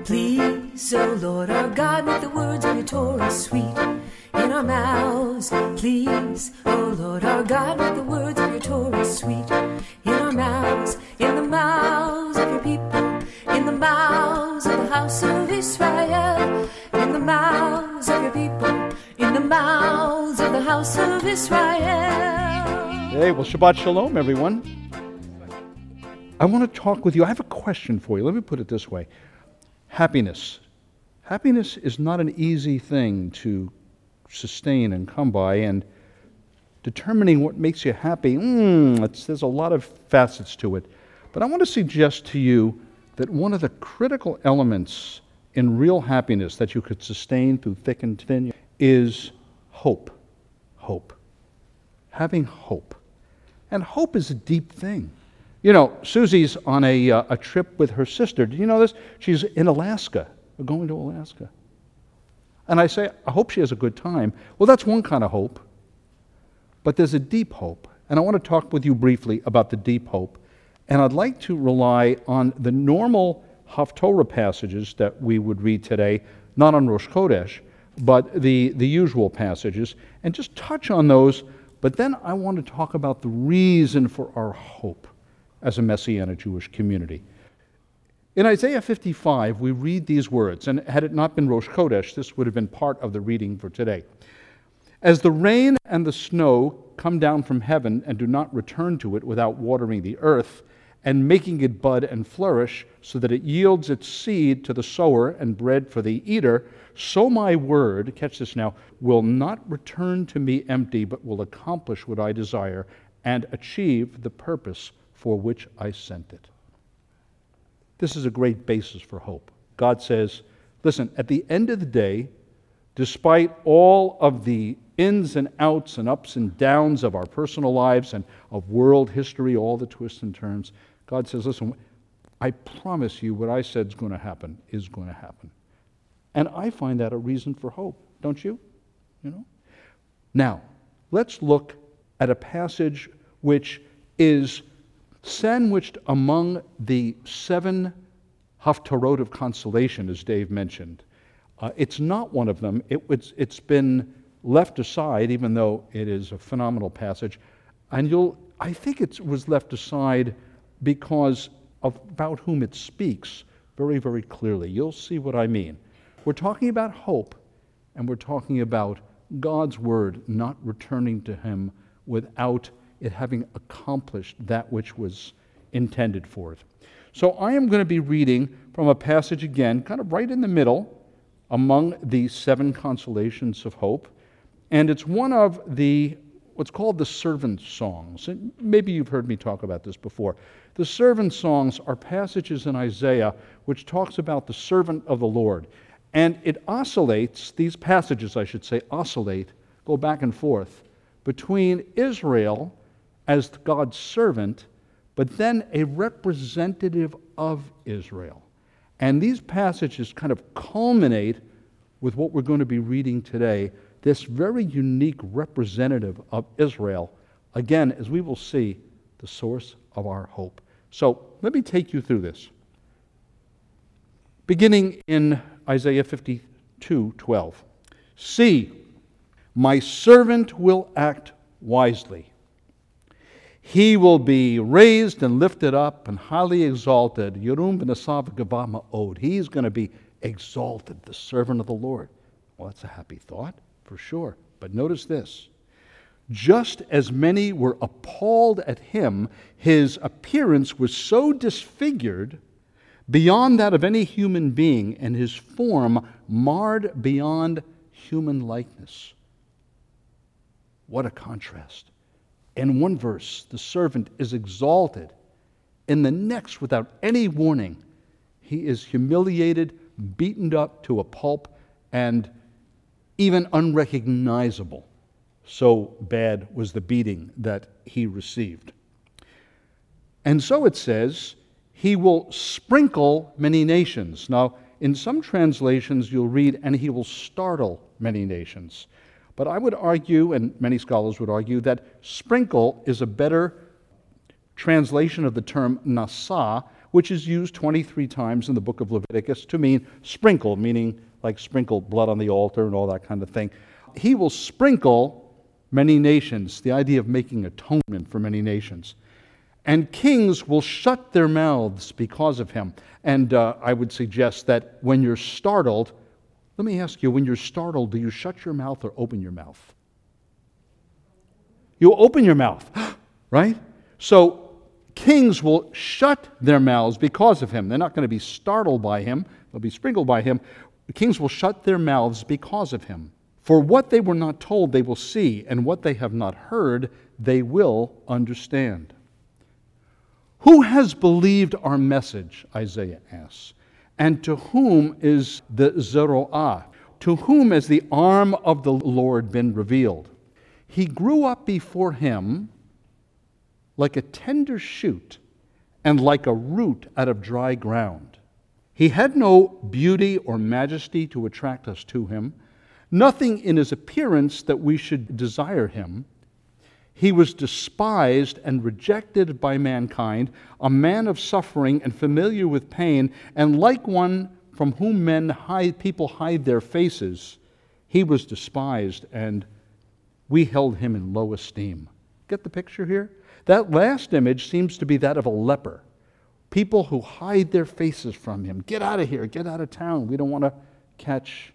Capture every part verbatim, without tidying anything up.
Please, O Lord our God, make the words of your Torah sweet in our mouths. Please, O Lord our God, make the words of your Torah sweet in our mouths, in the mouths of your people, in the mouths of the house of Israel, in the mouths of your people, in the mouths of the house of Israel. Hey, well, Shabbat Shalom, everyone. I want to talk with you. I have a question for you. Let me put it this way. Happiness. Happiness is not an easy thing to sustain and come by, and determining what makes you happy, mm, it's, there's a lot of facets to it. But I want to suggest to you that one of the critical elements in real happiness that you could sustain through thick and thin is hope. Hope. Having hope. And hope is a deep thing. You know, Susie's on a, uh, a trip with her sister. Do you know this? She's in Alaska. We're going to Alaska. And I say, I hope she has a good time. Well, that's one kind of hope. But there's a deep hope. And I want to talk with you briefly about the deep hope. And I'd like to rely on the normal Haftorah passages that we would read today, not on Rosh Chodesh, but the, the usual passages, and just touch on those. But then I want to talk about the reason for our hope as a Messianic Jewish community. In Isaiah fifty-five, we read these words, and had it not been Rosh Chodesh, this would have been part of the reading for today. As the rain and the snow come down from heaven and do not return to it without watering the earth and making it bud and flourish so that it yields its seed to the sower and bread for the eater, so my word, catch this now, will not return to me empty, but will accomplish what I desire and achieve the purpose for which I sent it. This is a great basis for hope. God says, listen, at the end of the day, despite all of the ins and outs and ups and downs of our personal lives and of world history, all the twists and turns, God says, listen, I promise you what I said is going to happen is going to happen. And I find that a reason for hope, don't you? You know? Now, let's look at a passage which is sandwiched among the seven Haftarot of consolation, as Dave mentioned. Uh, it's not one of them. It, it's, it's been left aside, even though it is a phenomenal passage. And you'll, I think it was left aside because of about whom it speaks very, very clearly. You'll see what I mean. We're talking about hope, and we're talking about God's word not returning to him without it having accomplished that which was intended for it. So I am going to be reading from a passage again, kind of right in the middle, among the seven consolations of hope. And it's one of the, what's called the servant songs. And maybe you've heard me talk about this before. The servant songs are passages in Isaiah which talks about the servant of the Lord. And it oscillates, these passages I should say, oscillate, go back and forth, between Israel as God's servant, but then a representative of Israel. And these passages kind of culminate with what we're going to be reading today, this very unique representative of Israel, again, as we will see, the source of our hope. So let me take you through this. Beginning in Isaiah fifty-two twelve. See, my servant will act wisely. He will be raised and lifted up and highly exalted. Yerum b'nasav gava ma'od. He's going to be exalted, the servant of the Lord. Well, that's a happy thought, for sure. But notice this. Just as many were appalled at him, his appearance was so disfigured beyond that of any human being, and his form marred beyond human likeness. What a contrast. In one verse, the servant is exalted. In the next, without any warning, he is humiliated, beaten up to a pulp, and even unrecognizable. So bad was the beating that he received. And so it says, he will sprinkle many nations. Now, in some translations, you'll read, and he will startle many nations. But I would argue, and many scholars would argue, that sprinkle is a better translation of the term nasa, which is used twenty-three times in the book of Leviticus to mean sprinkle, meaning like sprinkle blood on the altar and all that kind of thing. He will sprinkle many nations, the idea of making atonement for many nations. And kings will shut their mouths because of him. And uh, I would suggest that when you're startled, let me ask you, when you're startled, do you shut your mouth or open your mouth? You open your mouth, right? So kings will shut their mouths because of him. They're not going to be startled by him. They'll be sprinkled by him. Kings will shut their mouths because of him. For what they were not told, they will see, and what they have not heard, they will understand. Who has believed our message, Isaiah asks, and to whom is the Zeroah? To whom has the arm of the Lord been revealed? He grew up before him like a tender shoot and like a root out of dry ground. He had no beauty or majesty to attract us to him, nothing in his appearance that we should desire him. He was despised and rejected by mankind, a man of suffering and familiar with pain, and like one from whom men hide, people hide their faces, he was despised, and we held him in low esteem. Get the picture here? That last image seems to be that of a leper. People who hide their faces from him. Get out of here, get out of town. We don't want to catch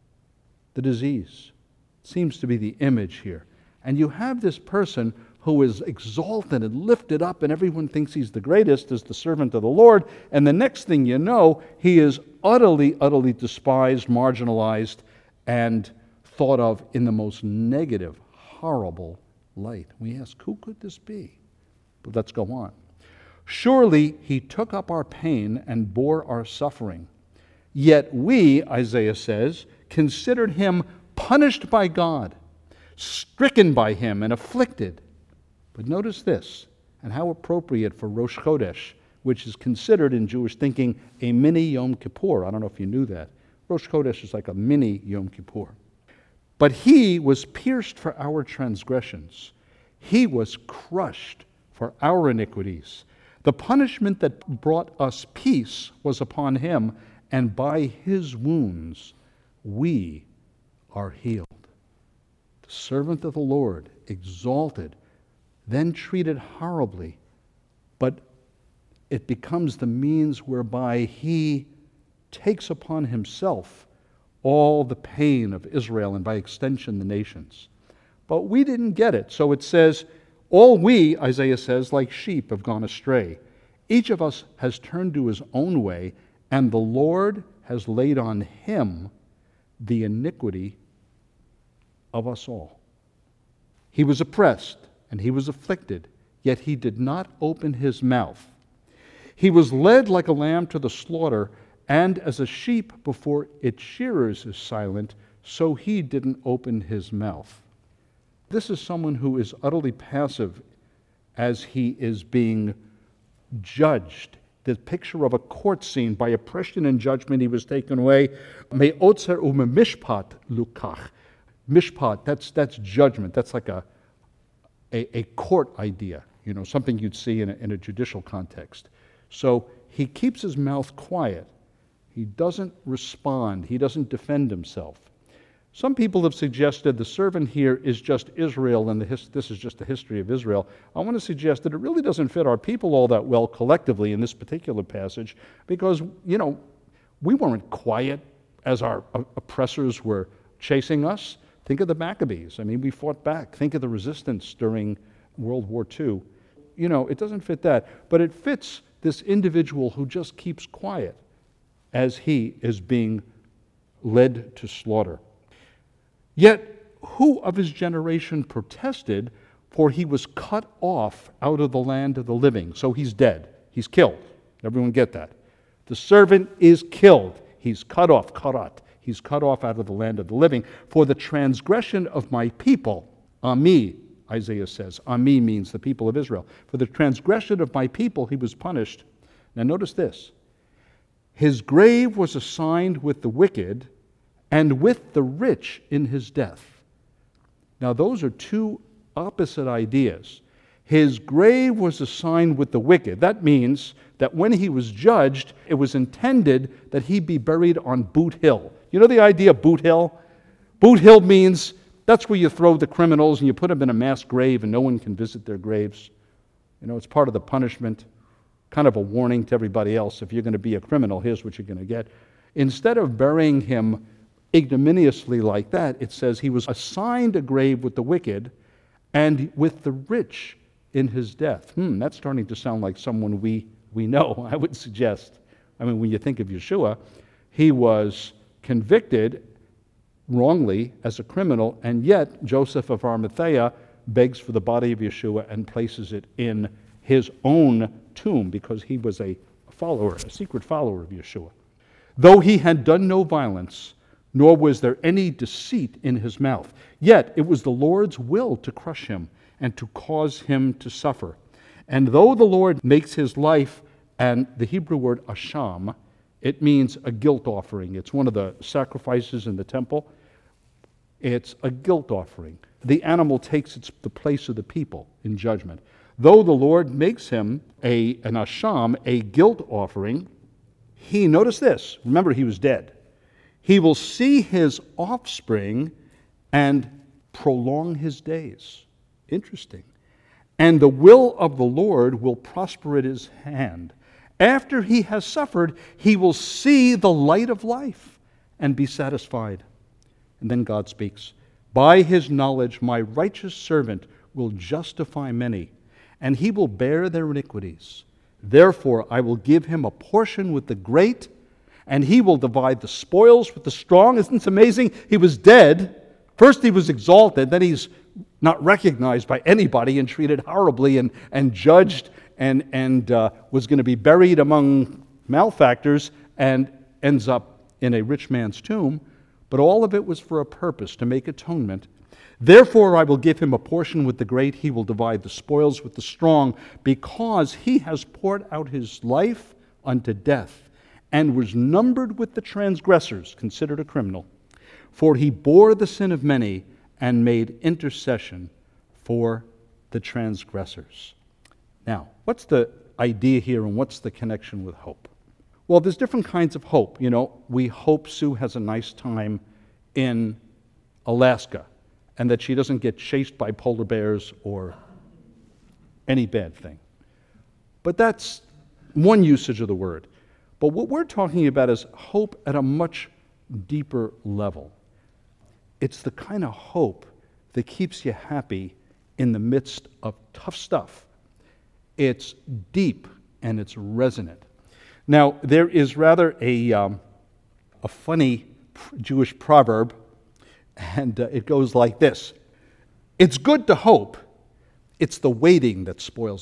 the disease. Seems to be the image here. And you have this person who is exalted and lifted up, and everyone thinks he's the greatest as the servant of the Lord. And the next thing you know, he is utterly, utterly despised, marginalized, and thought of in the most negative, horrible light. We ask, who could this be? But let's go on. Surely he took up our pain and bore our suffering. Yet we, Isaiah says, considered him punished by God, stricken by him and afflicted. But notice this, and how appropriate for Rosh Chodesh, which is considered in Jewish thinking a mini Yom Kippur. I don't know if you knew that. Rosh Chodesh is like a mini Yom Kippur. But he was pierced for our transgressions. He was crushed for our iniquities. The punishment that brought us peace was upon him, and by his wounds we are healed. The servant of the Lord, exalted, then treated horribly, but it becomes the means whereby he takes upon himself all the pain of Israel and by extension the nations. But we didn't get it. So it says, all we, Isaiah says, like sheep have gone astray. Each of us has turned to his own way, and the Lord has laid on him the iniquity of us all. He was oppressed and he was afflicted, yet he did not open his mouth. He was led like a lamb to the slaughter, and as a sheep before its shearers is silent, so he didn't open his mouth. This is someone who is utterly passive as he is being judged. The picture of a court scene. By oppression and judgment he was taken away. Me otzer ume mishpat lukach. Mishpat, that's that's judgment. That's like a, a, a court idea, you know, something you'd see in a, in a judicial context. So he keeps his mouth quiet. He doesn't respond. He doesn't defend himself. Some people have suggested the servant here is just Israel, and the his, this is just the history of Israel. I want to suggest that it really doesn't fit our people all that well collectively in this particular passage, because, you know, we weren't quiet as our oppressors were chasing us. Think of the Maccabees. I mean, we fought back. Think of the resistance during World War Two. You know, it doesn't fit that, but it fits this individual who just keeps quiet as he is being led to slaughter. Yet who of his generation protested? For he was cut off out of the land of the living. So he's dead. He's killed. Everyone get that? The servant is killed. He's cut off, karat. He's cut off out of the land of the living. For the transgression of my people, Ami, Isaiah says. Ami means the people of Israel. For the transgression of my people he was punished. Now notice this. His grave was assigned with the wicked, and with the rich in his death. Now those are two opposite ideas. His grave was assigned with the wicked. That means that when he was judged, it was intended that he be buried on Boot Hill. You know the idea of Boot Hill? Boot Hill means that's where you throw the criminals and you put them in a mass grave and no one can visit their graves. You know, it's part of the punishment, kind of a warning to everybody else. If you're going to be a criminal, here's what you're going to get. Instead of burying him ignominiously like that, it says he was assigned a grave with the wicked and with the rich in his death. Hmm, that's starting to sound like someone we, we know, I would suggest. I mean, when you think of Yeshua, he was convicted wrongly as a criminal, and yet Joseph of Arimathea begs for the body of Yeshua and places it in his own tomb because he was a follower, a secret follower of Yeshua. Though he had done no violence, nor was there any deceit in his mouth, yet it was the Lord's will to crush him and to cause him to suffer. And though the Lord makes his life, and the Hebrew word asham, it means a guilt offering. It's one of the sacrifices in the temple. It's a guilt offering. The animal takes its, the place of the people in judgment. Though the Lord makes him a, an asham, a guilt offering, he, notice this, remember he was dead, he will see his offspring and prolong his days. Interesting. And the will of the Lord will prosper at his hand. After he has suffered, he will see the light of life and be satisfied. And then God speaks, by his knowledge my righteous servant will justify many, and he will bear their iniquities. Therefore I will give him a portion with the great, and he will divide the spoils with the strong. Isn't this amazing? He was dead. First he was exalted, then he's not recognized by anybody and treated horribly and, and judged and, and uh, was going to be buried among malefactors and ends up in a rich man's tomb. But all of it was for a purpose, to make atonement. Therefore I will give him a portion with the great, he will divide the spoils with the strong, because he has poured out his life unto death, and was numbered with the transgressors, considered a criminal. For he bore the sin of many, and made intercession for the transgressors. Now, what's the idea here, and what's the connection with hope? Well, there's different kinds of hope. You know, we hope Sue has a nice time in Alaska and that she doesn't get chased by polar bears or any bad thing. But that's one usage of the word. But what we're talking about is hope at a much deeper level. It's the kind of hope that keeps you happy in the midst of tough stuff. It's deep and it's resonant. Now, there is rather a, um, a funny Jewish proverb, and uh, it goes like this. It's good to hope, it's the waiting that spoils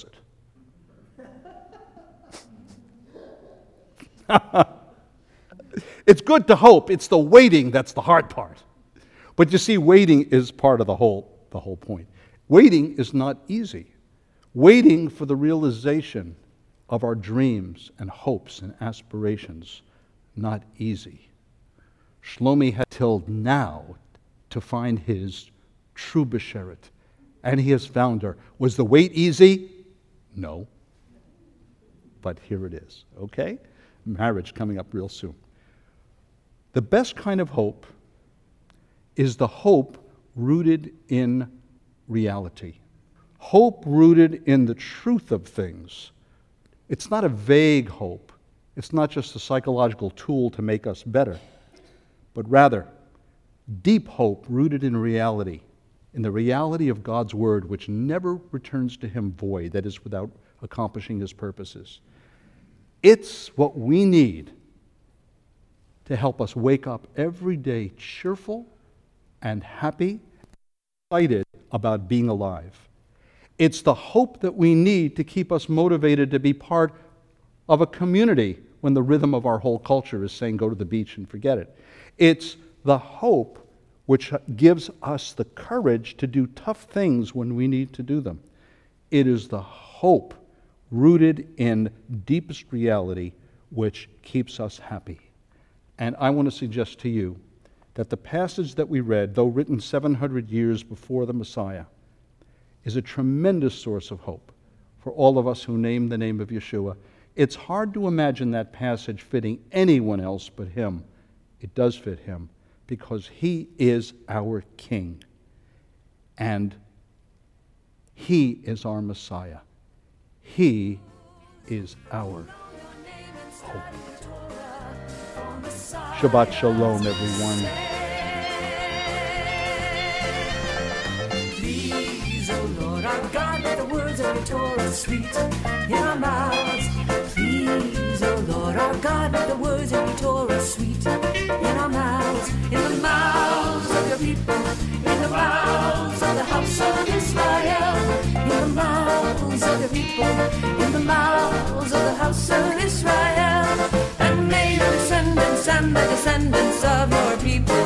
it. It's good to hope, it's the waiting that's the hard part. But you see, waiting is part of the whole, the whole point. Waiting is not easy. Waiting for the realization of our dreams and hopes and aspirations, not easy. Shlomi had till now to find his true Besheret, and he has found her. Was the wait easy? No. But here it is, okay? Marriage coming up real soon. The best kind of hope is the hope rooted in reality. Hope rooted in the truth of things. It's not a vague hope. It's not just a psychological tool to make us better, but rather deep hope rooted in reality, in the reality of God's word, which never returns to him void, that is, without accomplishing his purposes. It's what we need to help us wake up every day cheerful and happy, excited about being alive. It's the hope that we need to keep us motivated to be part of a community when the rhythm of our whole culture is saying go to the beach and forget it. It's the hope which gives us the courage to do tough things when we need to do them. It is the hope rooted in deepest reality which keeps us happy. And I want to suggest to you that the passage that we read, though written seven hundred years before the Messiah, is a tremendous source of hope for all of us who name the name of Yeshua. It's hard to imagine that passage fitting anyone else but him. It does fit him because he is our King and he is our Messiah. He is our hope. Shabbat Shalom, everyone. Please, O Lord our God, let the words of your Torah sweet in our mouths. Please, O Lord our God, let the words of your Torah sweet in our mouths, in the mouths of your people, in the mouths of the house of Israel, in the mouths of your people, in the mouths of the house of Israel, and may your descendants and the descendants of your people